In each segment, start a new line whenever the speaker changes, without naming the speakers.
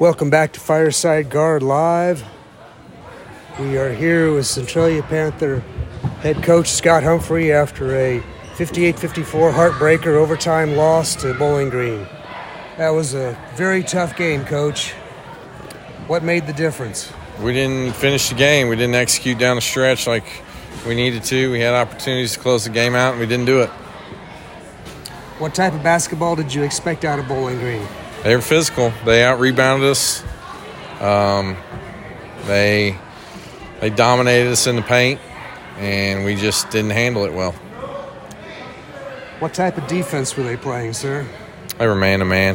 Welcome back to Fireside Guard Live. We are here with Centralia Panther head coach Scott Humphrey after a 58-54 heartbreaker overtime loss to Bowling Green. That was a very tough game, Coach. What made the difference?
We didn't finish the game. We didn't execute down the stretch like we needed to. We had opportunities to close the game out, and we didn't do it.
What type of basketball did you expect out of Bowling Green?
They were physical. They out-rebounded us. They dominated us in the paint, and we just didn't handle it well.
What type of defense were they playing, sir?
They were man-to-man.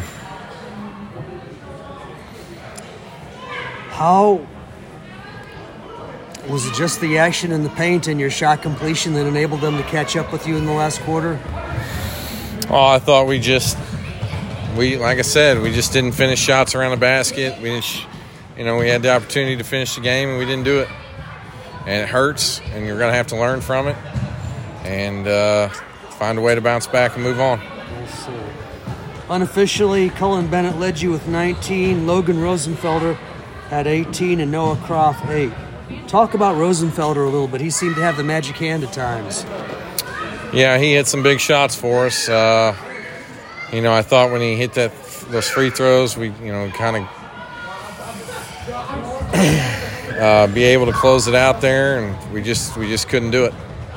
How was it just the action in the paint and your shot completion that enabled them to catch up with you in the last quarter?
Oh, I thought like I said, we just didn't finish shots around the basket. We had the opportunity to finish the game, and we didn't do it. And it hurts, and you're going to have to learn from it and find a way to bounce back and move on.
Yes, sir. Unofficially, Cullen Bennett led you with 19. Logan Rosenfelder had 18, and Noah Croft 8. Talk about Rosenfelder a little bit. He seemed to have the magic hand at times.
Yeah, he hit some big shots for us. I thought when he hit those free throws, we kind of be able to close it out there, and we just couldn't do it.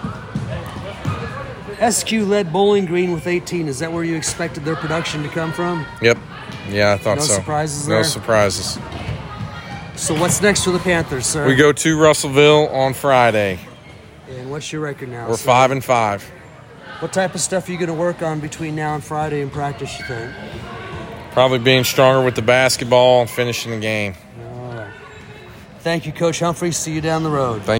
SQ led Bowling Green with 18. Is that where you expected their production to come from?
Yep. Yeah, I thought so.
No surprises there?
No surprises.
So what's next for the Panthers, sir?
We go to Russellville on Friday.
And what's your record now,
We're
sir?
5-5.
What type of stuff are you going to work on between now and Friday in practice, you think?
Probably being stronger with the basketball and finishing the game.
All right. Thank you, Coach Humphrey. See you down the road.